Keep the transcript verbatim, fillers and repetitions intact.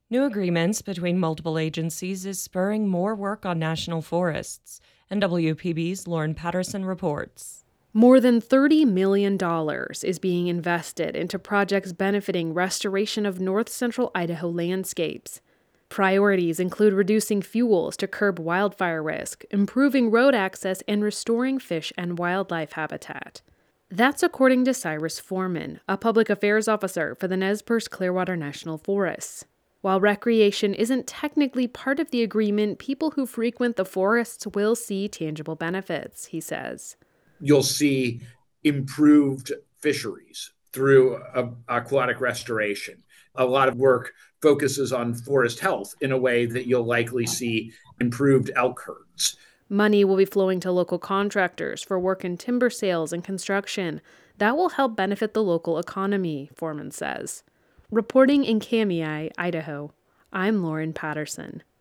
New agreements between multiple agencies is spurring more work on national forests, and W P B's Lauren Patterson reports. More than thirty million dollars is being invested into projects benefiting restoration of north central Idaho landscapes. Priorities include reducing fuels to curb wildfire risk, improving road access, and restoring fish and wildlife habitat. That's according to Cyrus Foreman, a public affairs officer for the Nez Perce Clearwater National Forests. While recreation isn't technically part of the agreement, people who frequent the forests will see tangible benefits, he says. You'll see improved fisheries through a, aquatic restoration. A lot of work focuses on forest health in a way that you'll likely see improved elk herds. Money will be flowing to local contractors for work in timber sales and construction. That will help benefit the local economy, Foreman says. Reporting in Kamiah, Idaho, I'm Lauren Patterson.